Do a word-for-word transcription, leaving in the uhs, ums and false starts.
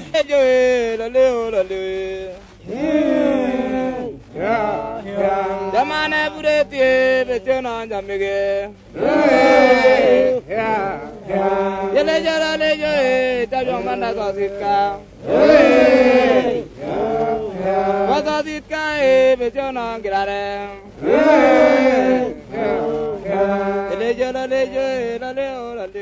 joy, la leo, la leo. Jamana bureti, bechona jamige. Yele jara le joy, tabyo manda sasika. Wasasika e bechona girare. Yele jara le joy, la leo, la leo.